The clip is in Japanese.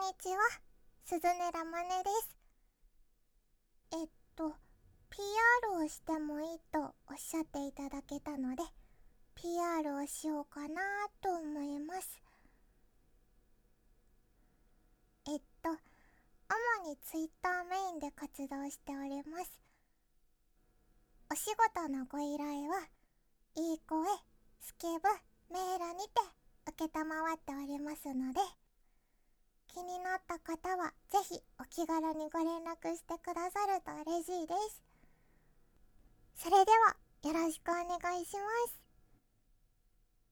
にちは、すずねらまねです。PR をしてもいいとおっしゃっていただけたので、PR をしようかなと思います。主に Twitter メインで活動しております。お仕事のご依頼は、いい声、スケブ、メールにて承っておりますので、気になった方はぜひお気軽にご連絡してくださると嬉しいです。それではよろしくお願いします。